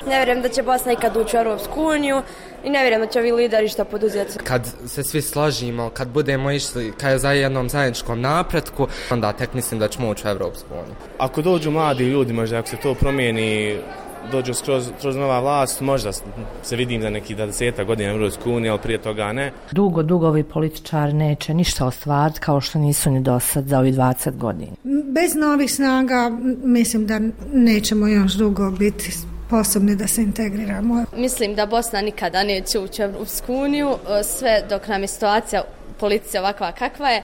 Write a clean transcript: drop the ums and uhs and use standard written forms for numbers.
Ne vjerujem da će Bosna ikad ući u Europsku uniju i ne vjerujem da će ovi lideri što poduzeti. Kad se svi složimo, kad budemo išli ka za jednom zajedničkom napretku, onda tek mislim da ćemo ući u Europsku uniju. Ako dođu mladi ljudi, možda ako se to promijeni, dođu kroz nova vlast, možda se vidim za neki 20 godina u Europskoj uniji, ali prije toga ne. Dugo ovi političari neće ništa ostvariti kao što nisu ni do sad za ovih 20 godina. Bez novih snaga mislim da nećemo još dugo biti sposobni da se integriramo. Mislim da Bosna nikada neće ući u Europsku uniju, sve dok nam je situacija u politici ovakva kakva je.